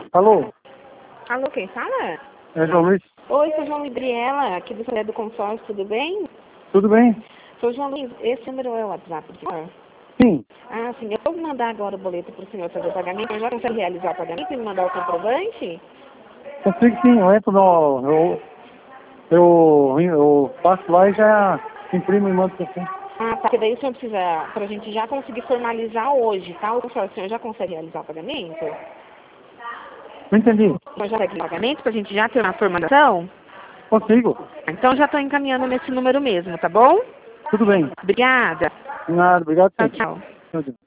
Alô? Alô, quem fala? É João Luiz? Oi, sou João Libriela, aqui do Salé do Consórcio, tudo bem? Tudo bem? Sou João Luiz, esse número é o WhatsApp do senhor? Sim. Ah, sim, eu vou mandar agora o boleto para o senhor fazer o pagamento, mas já consegue realizar o pagamento e me mandar o comprovante? Consigo sim, eu entro no... Eu passo lá e já imprimo e mando pra você. Ah, tá, porque daí o senhor precisa, para a gente já conseguir formalizar hoje, tá? O senhor já consegue realizar o pagamento? Não entendi. O senhor já consegue o pagamento para a gente já ter uma formalização? Consigo. Então já estou encaminhando nesse número mesmo, tá bom? Tudo bem. Obrigada. De nada, obrigado Tchau, sim. tchau. Tchau, tchau.